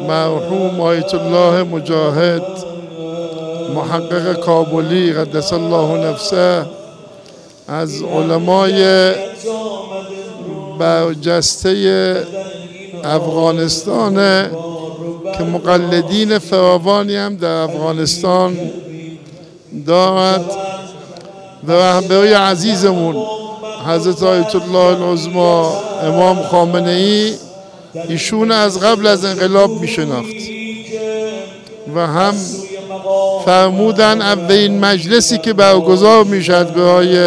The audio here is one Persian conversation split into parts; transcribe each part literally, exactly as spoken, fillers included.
مرحوم آیت الله مجاهد محقق کابلی قدس الله نفسه از علمای برجسته افغانستان که مقلدین فراوانی هم در افغانستان دارد و رهبری عزیزمون حضرت آیت الله العظما امام خامنه ای ایشون از قبل از انقلاب می شناخت و هم فرمودن اولین مجلسی که برگزار می شد برای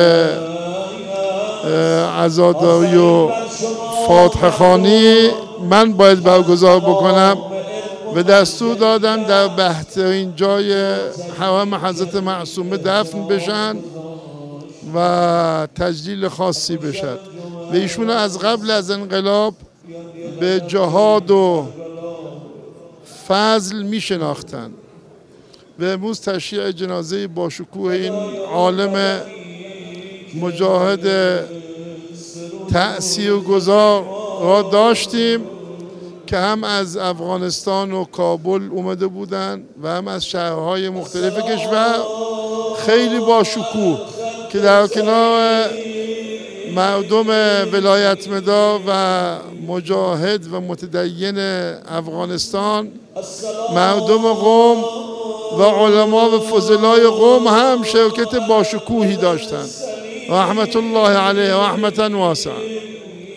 عزاداری و فاتحه خوانی من باید برگزار بکنم و دستور دادم در بهترین جای حرم حضرت معصومه دفن بشن و تجلیل خاصی بشد و ایشون از قبل از انقلاب به جهاد و فضل می شناختن و امروز تشییع جنازه با شکوه این عالم مجاهد تأثیرگذار را داشتیم که هم از افغانستان و کابل اومده بودن و هم از شهرهای مختلف کشور خیلی با شکوه که در کنار مردم ولایت مدار و مجاهد و متدین افغانستان مردم قم و علما و فضلای قم هم شرکت با شکوهی داشتند رحمت الله علیه رحمتا واسعه.